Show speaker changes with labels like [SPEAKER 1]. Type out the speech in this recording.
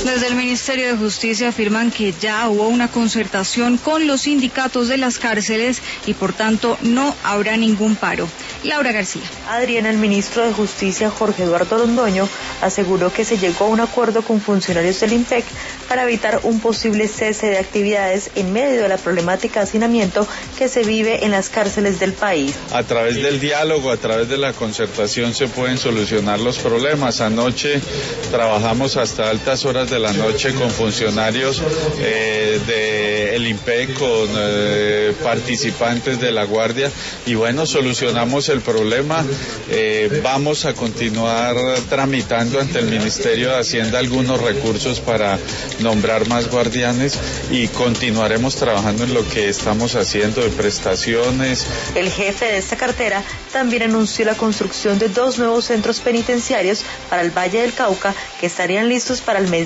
[SPEAKER 1] Desde el Ministerio de Justicia afirman que ya hubo una concertación con los sindicatos de las cárceles y por tanto no habrá ningún paro. Laura García.
[SPEAKER 2] Adriana, el ministro de Justicia, Jorge Eduardo Londoño, aseguró que se llegó a un acuerdo con funcionarios del IMPEC para evitar un posible cese de actividades en medio de la problemática de hacinamiento que se vive en las cárceles del país.
[SPEAKER 3] A través del diálogo, a través de la concertación se pueden solucionar los problemas. Anoche trabajamos hasta altas horas de la noche con funcionarios del IMPEC, con participantes de la Guardia y bueno, solucionamos el problema. Vamos a continuar tramitando ante el Ministerio de Hacienda algunos recursos para nombrar más guardianes y continuaremos trabajando en lo que estamos haciendo de prestaciones.
[SPEAKER 2] El jefe de esta cartera también anunció la construcción de 2 nuevos centros penitenciarios para el Valle del Cauca que estarían listos para el mes